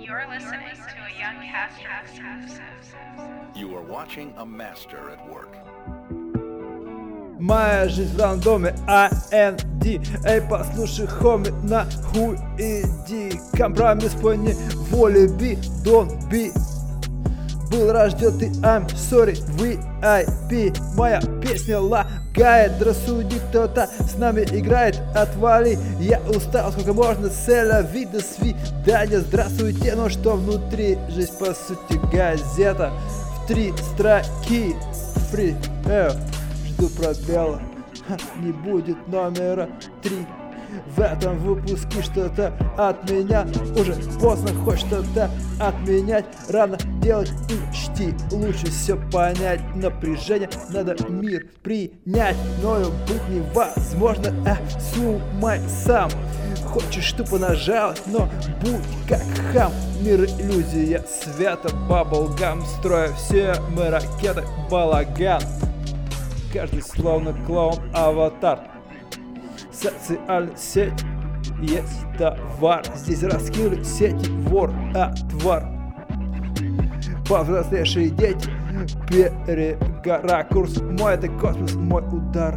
You're listening to a Young Caster exclusive. You are watching a master at work. Моя жизнь в рандоме, АНД. Эй, послушай, хоми, нахуй иди. Компромисс по неволе, be, don't be. Был рожден ты, I'm sorry, VIP. Моя песня лагает, рассуди, кто-то с нами играет, отвали. Я устал, сколько можно, селяви, до свидания. Здравствуйте, но что внутри? Жизнь по сути газета в 3 строки. Free, жду пробела, не будет номера 3. В этом выпуске что-то от меня. Уже поздно хоть что-то отменять. Рано делать учти, лучше все понять. Напряжение, надо мир принять. Мною быть невозможно, сумай сам. Хочешь тупо нажаловать, но будь как хам. Мир иллюзия, свято, баблгам. Строя все мы ракеты, балаган. Каждый словно клоун-аватар. Социальная сеть есть товар. Здесь раскинули сети вор-отвар. Повзрослевшие дети, ракурс мой, это космос, мой удар.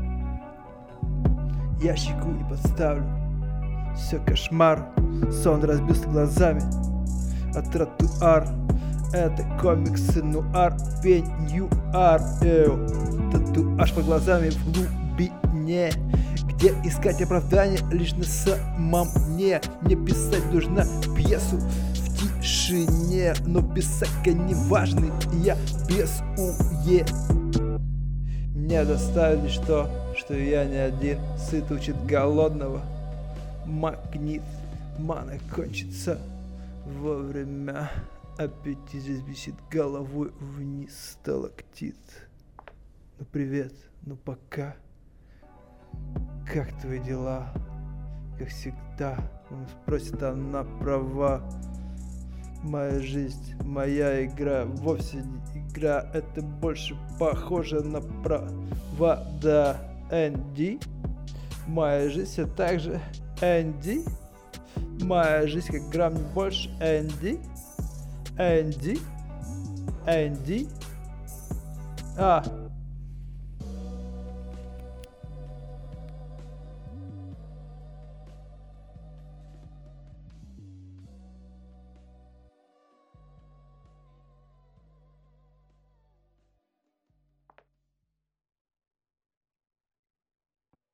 Я щеку не подставлю, все кошмар. Сон разбился глазами, а тротуар. Это комиксы нуар, пеньюар. Татуаж под глазами в глубине. Где искать оправдание лишь на самом мне. Мне писать нужно пьесу в тишине. Но писать-ка не важный, я без уе. Мне доставили что я не один. Сыт учит голодного. Магнит, мана кончится вовремя. Аппетит здесь висит головой вниз, сталактит. Ну привет, ну пока. Как твои дела? Как всегда, он спросит она права. Моя жизнь, моя игра, вовсе не игра. Это больше похоже на провода. Энди. Моя жизнь все так же Энди. Моя жизнь как грамм не больше Энди. Энди.